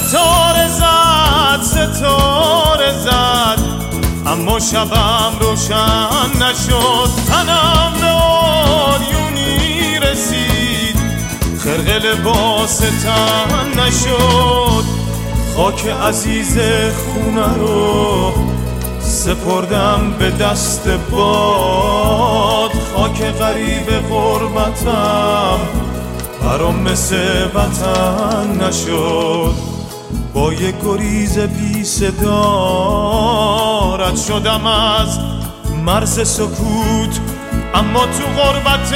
ستاره زد اما شبم روشن نشد. تنم به آریونی رسید خرقه لباس تن نشد. خاک عزیز خونه رو سپردم به دست باد. خاک غریب غربتم برام مثل وطن نشد. با یک گریز بی صدا رد شدم از مرز سکوت، اما تو غربت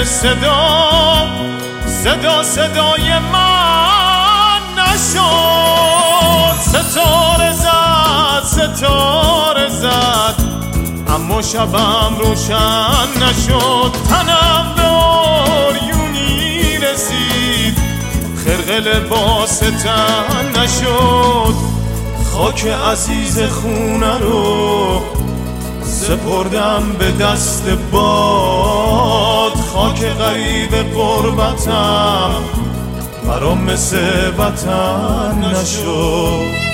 صدای من نشد. ستاره زد اما شبم روشن نشد. تنم به آریونی رسید خرقه لباس تن نشد. خاک عزیز خونه رو سپردم به دست باد. خاک غریب غربتم برام مثل وطن نشد.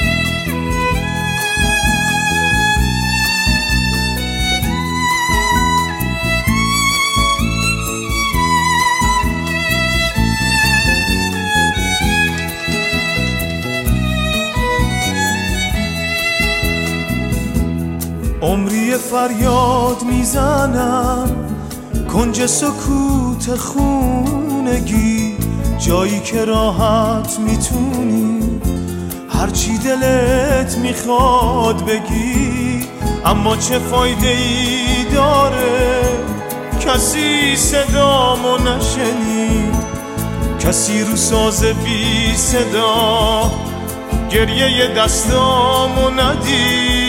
عمری فریاد میزنم کنج سکوت خونگی، جایی که راحت میتونی هرچی دلت میخواد بگی. اما چه فایده ای داره کسی صدامو نشنید، کسی رو ساز بی صدا گریه دستامو ندید.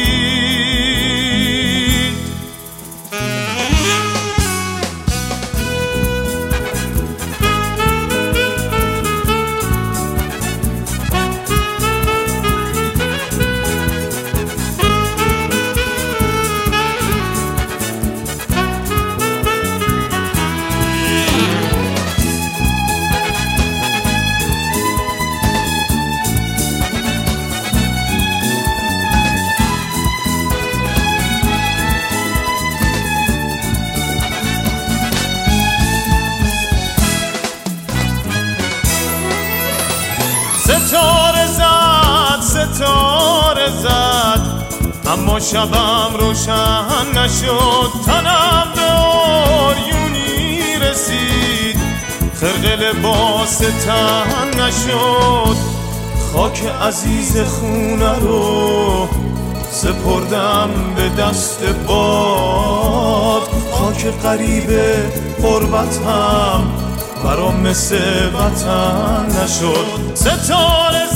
ستاره زد اما شبم روشن نشد. تنم به آریونی رسید خرقه لباس تن نشد. خاک عزیز خونه رو سپردم به دست باد. خاک غریب غربتم برام مثل وطن نشد. ستاره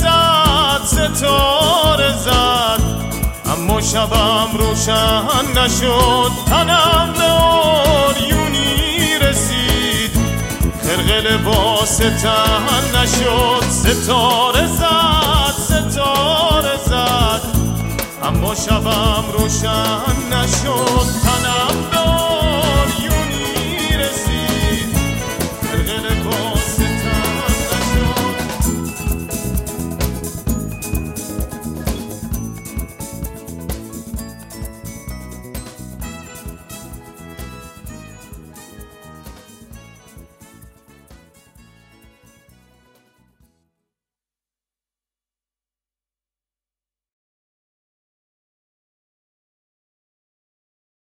زد اما شبم روشن نشد. تنم به آریونی رسید خرقه لباس تن نشد. ستاره زد اما شبم روشن نشد. تنم